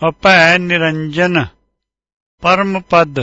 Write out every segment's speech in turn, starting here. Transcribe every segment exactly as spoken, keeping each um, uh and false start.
ਅਭੈ ਨਿਰੰਜਨ परम पद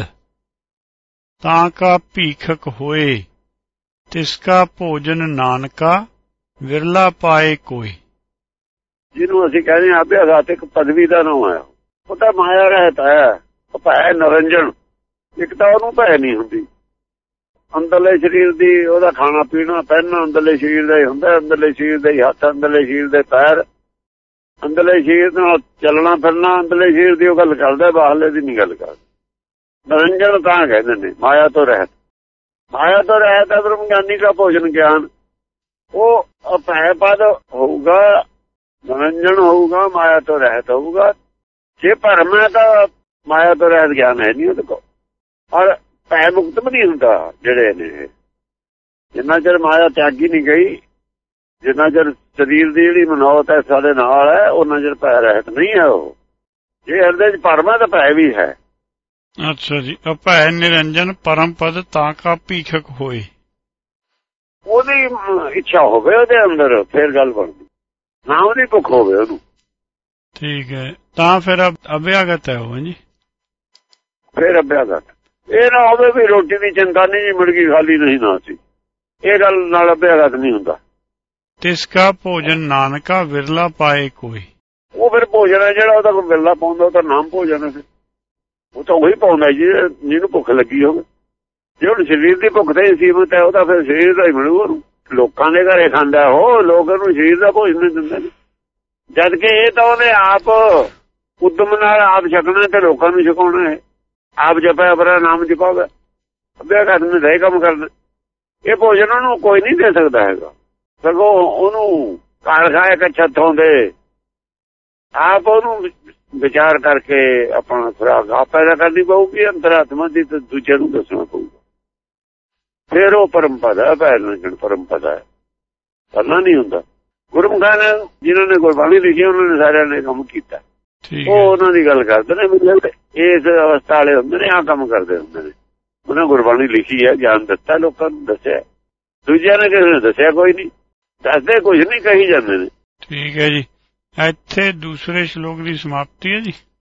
ताका भीखक होए तिसका भोजन नानका विरला पाए कोई। ਜਿਹਨੂੰ ਅਸੀਂ ਕਹਿੰਦੇ ਆ ਅਭਿਆਗਤ ਇੱਕ ਪਦਵੀ ਦਾ ਨਾਮ ਹੈ, ਉਹ ਤਾਂ ਮਾਇਆ ਰਹਿਤ ਹੈ। ਭੈ ਨਿਰੰਜਨ, ਇੱਕ ਤਾਂ ਉਹਨੂੰ ਭੈ ਨਹੀਂ ਹੁੰਦੀ। ਅੰਦਰਲੇ ਸਰੀਰ ਦੀ ਉਹਦਾ ਖਾਣਾ ਪੀਣਾ ਪਹਿਨਣਾ ਅੰਦਰਲੇ ਸਰੀਰ ਦਾ ਹੀ ਹੁੰਦਾ, ਅੰਦਰਲੇ ਸਰੀਰ ਦੇ ਹੱਥ, ਅੰਦਰਲੇ ਸਰੀਰ ਦੇ ਪੈਰ, ਅੰਦਰਲੇ ਸਰੀਰ ਨਾਲ ਚੱਲਣਾ ਫਿਰਨਾ, ਅੰਦਰਲੇ ਸਰੀਰ ਦੀ ਉਹ ਗੱਲ ਕਰਦਾ, ਬਾਹਰਲੇ ਦੀ ਨਹੀਂ ਗੱਲ ਕਰਦਾ। ਨਿਰੰਜਨ ਤਾਂ ਕਹਿੰਦੇ ਨੇ ਮਾਇਆ ਤੋਂ ਰਹਿਤ। ਮਾਇਆ ਤੋਂ ਰਹਿਤ ਹੈ ਬ੍ਰਹਮ ਗਿਆਨੀ ਦਾ ਭੋਜਨ ਗਿਆਨ, ਉਹ ਅਭੈ ਪਦ ਹੋਊਗਾ, ਨਿਰੰਜਨ ਹੋਊਗਾ, ਮਾਇਆ ਤੋਂ ਰਹਿਤ ਹੋਊਗਾ। ਜੇ ਭਰਮ ਹੈ ਤਾਂ ਮਾਇਆ ਤੋਂ ਰਹਿਤ ਗਿਆਨ ਹੈ ਨਹੀਂ ਉਹਦੇ ਕੋਲ, ਔਰ ਭੈ ਮੁਕਤ ਵੀ ਨਹੀਂ ਹੁੰਦਾ। ਜਿਹੜੇ ਨੇ ਜਿੰਨਾ ਚਿਰ ਮਾਇਆ ਤਿਆਗੀ ਨਹੀਂ ਗਈ, ਜਿੰਨਾ ਚਿਰ ਸਰੀਰ ਦੀ ਜਿਹੜੀ ਮਨੌਤ ਹੈ ਸਾਡੇ ਨਾਲ ਹੈ, ਉਹਨਾਂ ਚਿਰ ਭੈ ਰਹਿਤ ਨਹੀਂ ਹੈ ਉਹ। ਜੇ ਹਿਰਦੇ ਚ ਭਰਮ ਹੈ ਤਾਂ ਭੈ ਵੀ ਹੈ। ਅੱਛਾ ਜੀ। ਅਭੈ ਨਿਰੰਜਨ ਪਰਮ ਪਦ ਤਾਕਾ ਭੀਖਕ ਹੋਏ, ਉਹਦੀ ਇੱਛਾ ਹੋਵੇ ਉਹਦੇ ਅੰਦਰ, ਫੇਰ ਗੱਲ ਬਣਦੀ, ਨਾ ਉਹਦੀ ਭੁੱਖ ਹੋਵੇ ਉਹਨੂੰ। ਠੀਕ ਹੈ, ਤਾਂ ਫਿਰ ਅਭਿਆਗਤ ਹੈ ਉਹ ਜੀ। ਫੇਰ ਅਭਿਆਗਤ ਇਹ ਨਾ ਹੋਵੇ ਵੀ ਰੋਟੀ ਦੀ ਚਿੰਤਾ ਨਹੀਂ ਜੀ, ਮੁਰਗੀ ਖਾਲੀ ਨਹੀਂ ਨਾ ਸੀ, ਇਹ ਗੱਲ ਨਾਲ ਅਭਿਆਗਤ ਨਹੀਂ ਹੁੰਦਾ। ਤਿਸਕਾ ਭੋਜਨ ਨਾਨਕਾ ਵਿਰਲਾ ਪਾਏ ਕੋਈ। ਉਹ ਫਿਰ ਭੋਜਨ ਹੈ ਜਿਹੜਾ ਉਹਦਾ ਕੋਈ ਵਿਰਲਾ ਪਾਉਂਦਾ, ਉਹ ਤਾਂ ਨਾਮ ਭੋਜਨ ਹੈ। ਉਹ ਤਾਂ ਉਹੀ ਪਾਉਂਦਾ ਜੀ ਜਿਹਨੂੰ ਭੁੱਖ ਲੱਗੀ ਹੋਵੇ। ਜੇ ਹੁਣ ਸਰੀਰ ਦੀ ਭੁੱਖ ਤੇ ਸੀਮਤ ਹੈ, ਉਹਦਾ ਫਿਰ ਸਰੀਰ ਦਾ ਹੀ ਮਿਲੂ ਉਹਨੂੰ। ਲੋਕਾਂ ਦੇ ਘਰੇ ਖਾਂਦਾ ਉਹ, ਲੋਕ ਉਹਨੂੰ ਸਰੀਰ ਦਾ ਭੋਜਨ ਨਹੀਂ ਦਿੰਦੇ ਨੇ, ਜਦ ਕਿ ਇਹ ਤਾਂ ਉਹਨੇ ਆਪ ਉਦਮ ਨਾਲ ਆਪ ਛਕਣਾ ਤੇ ਲੋਕਾਂ ਨੂੰ ਛਕਾਉਣਾ ਹੈ। ਆਪ ਜਪਿਆ ਆਪਣਾ ਨਾਮ ਜਪਾਵੇ, ਅਭਿਆਗਤ ਨੇ ਦੇ ਕੰਮ ਕਰਨਾ। ਇਹ ਭੋਜਨ ਉਹਨੂੰ ਕੋਈ ਨਹੀਂ ਦੇ ਸਕਦਾ ਹੈਗਾ, ਸਗੋਂ ਉਹਨੂੰ ਘਰ ਖਾਏ ਕੱਛਾ ਥੋਂਦੇ ਆਪ ਉਹਨੂੰ ਵਿਚਾਰ ਕਰਕੇ ਆਪਣਾ ਖੁਰਾਕ ਆਪ ਪੈਦਾ ਕਰਨੀ ਪਊਗੀ ਅੰਤਰਾਤਮਾ ਦੀ, ਤੇ ਦੂਜੇ ਨੂੰ ਦੱਸਣਾ ਪਊਗਾ। ਫੇਰ ਉਹ ਪਰਮ ਪਦ ਹੈ, ਭੈ ਨਿਰੰਜਨ ਪਰਮ ਪਦ ਹੈ। ਕਰਨਾ ਨਹੀਂ ਹੁੰਦਾ। ਗੁਰਮੁਖਾਂ ਨੇ ਜਿਨ੍ਹਾਂ ਨੇ ਗੁਰਬਾਣੀ ਲਿਖੀ ਉਹਨਾਂ ਨੇ ਸਾਰਿਆਂ ਨੇ ਕੰਮ ਕੀਤਾ, ਉਹ ਉਹਨਾਂ ਦੀ ਗੱਲ ਕਰਦੇ ਨੇ। ਇਸ ਅਵਸਥਾ ਵਾਲੇ ਹੁੰਦੇ ਨੇ, ਆਹ ਕੰਮ ਕਰਦੇ ਹੁੰਦੇ ਨੇ। ਉਹਨਾਂ ਗੁਰਬਾਣੀ ਲਿਖੀ ਹੈ, ਗਿਆਨ ਦਿੱਤਾ, ਲੋਕਾਂ ਨੂੰ ਦੱਸਿਆ। ਦੂਜਿਆਂ ਨੇ ਕਿਸੇ ਨੇ ਦੱਸਿਆ ਕੋਈ ਨਹੀਂ, ਦੱਸਦੇ ਕੁਝ ਨਹੀਂ, ਕਹੀ ਜਾਂਦੇ ਨੇ। ਠੀਕ ਹੈ ਜੀ। ਇੱਥੇ ਦੂਸਰੇ ਸ਼ਲੋਕ ਦੀ ਸਮਾਪਤੀ ਹੈ ਜੀ।